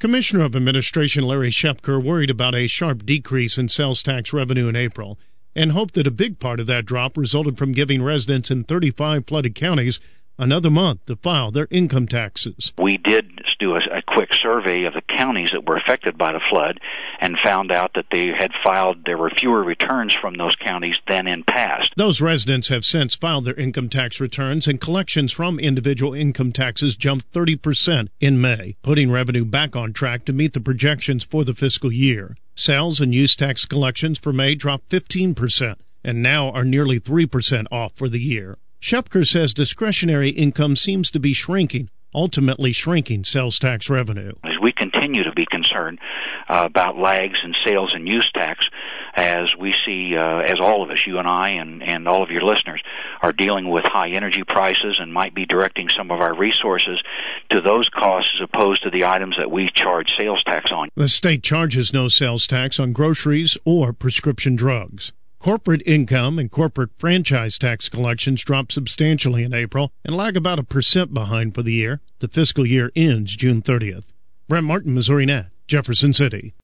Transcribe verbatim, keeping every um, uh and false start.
Commissioner of Administration Larry Shepker worried about a sharp decrease in sales tax revenue in April and hoped that a big part of that drop resulted from giving residents in thirty-five flooded counties another month to file their income taxes. We did do a, a quick survey of the counties that were affected by the flood and found out that they had filed, there were fewer returns from those counties than in past. Those residents have since filed their income tax returns, and collections from individual income taxes jumped thirty percent in May, putting revenue back on track to meet the projections for the fiscal year. Sales and use tax collections for May dropped fifteen percent and now are nearly three percent off for the year. Shepker says discretionary income seems to be shrinking, ultimately shrinking sales tax revenue. As we continue to be concerned uh, about lags in sales and use tax, as we see, uh, as all of us, you and I and, and all of your listeners, are dealing with high energy prices and might be directing some of our resources to those costs as opposed to the items that we charge sales tax on. The state charges no sales tax on groceries or prescription drugs. Corporate income and corporate franchise tax collections dropped substantially in April and lag about a percent behind for the year. The fiscal year ends June thirtieth. Brent Martin, Missouri Net, Jefferson City.